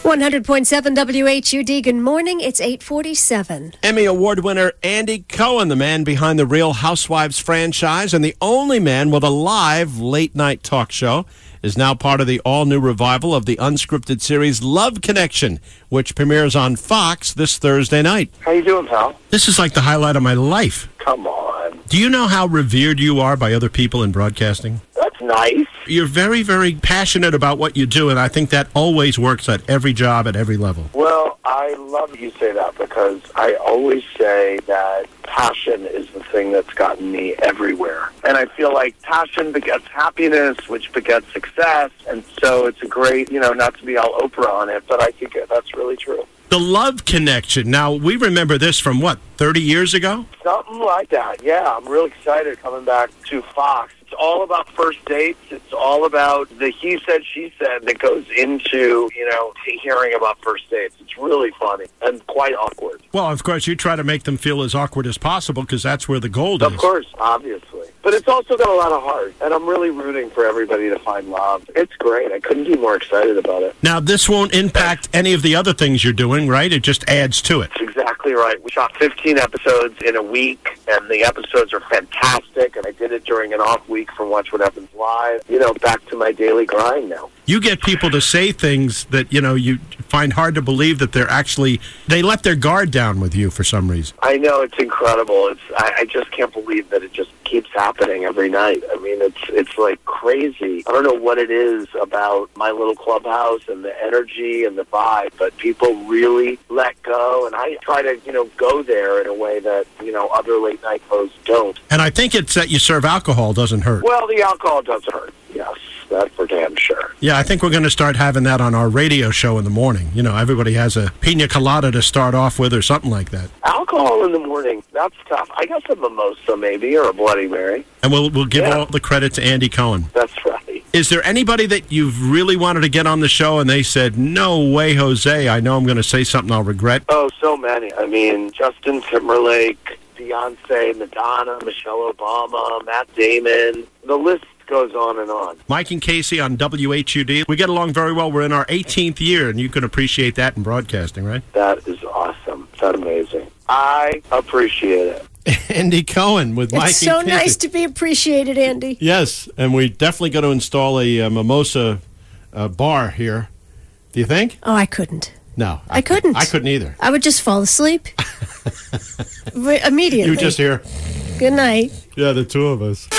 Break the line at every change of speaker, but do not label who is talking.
100.7 WHUD. Good morning. It's 8:47.
Emmy Award winner Andy Cohen, the man behind the Real Housewives franchise and the only man with a live late-night talk show, is now part of the all-new revival of the unscripted series Love Connection, which premieres on Fox this Thursday night.
How you doing, pal?
This is like the highlight of my life.
Come on.
Do you know how revered you are by other people in broadcasting?
That's nice.
You're very, very passionate about what you do, and I think that always works at every job, at every level.
Well, I love you say that because I always say that passion is the thing that's gotten me everywhere. And I feel like passion begets happiness, which begets success. And so it's a great, not to be all Oprah on it, but I think that's really true.
The Love Connection. Now, we remember this from, 30 years ago?
Something like that, yeah. I'm really excited coming back to Fox. It's all about first dates. It's all about the he said, she said that goes into, hearing about first dates. It's really funny and quite awkward.
Well, of course, you try to make them feel as awkward as possible because that's where the gold is.
Of course, obviously. But it's also got a lot of heart, and I'm really rooting for everybody to find love. It's great. I couldn't be more excited about it.
Now, this won't impact any of the other things you're doing, right? It just adds to it.
That's exactly right. We shot 15 episodes in a week, and the episodes are fantastic, and I did it during an off week from Watch What Happens Live. Back to my daily grind now.
You get people to say things that, you find hard to believe that they let their guard down with you for some reason.
I know, it's incredible. I just can't believe that it just keeps happening every night. I mean, it's like crazy. I don't know what it is about my little clubhouse and the energy and the vibe, but people really let go, and I try to, go there in a way that, other late night hosts don't.
And I think it's that you serve alcohol doesn't hurt.
Well, the alcohol does hurt, yes. That's for damn sure.
Yeah, I think we're going to start having that on our radio show in the morning. Everybody has a pina colada to start off with or something like that.
Alcohol in the morning, that's tough. I guess a mimosa maybe, or a Bloody Mary.
And we'll give all the credit to Andy Cohen.
That's right.
Is there anybody that you've really wanted to get on the show and they said, no way, Jose, I know I'm going to say something I'll regret?
Oh, so many. I mean, Justin Timberlake, Beyonce, Madonna, Michelle Obama, Matt Damon. The list goes on and on.
Mike and Casey on WHUD. We get along very well. We're in our 18th year, and you can appreciate that in broadcasting, right?
That is awesome. That's amazing. I appreciate it.
Andy Cohen with Mike and Casey.
It's so nice to be appreciated, Andy.
Yes, and we definitely got to install a mimosa bar here. Do you think?
Oh, I couldn't.
No.
I couldn't.
I couldn't either.
I would just fall asleep. Immediately.
You just hear.
Good night.
Yeah, the two of us.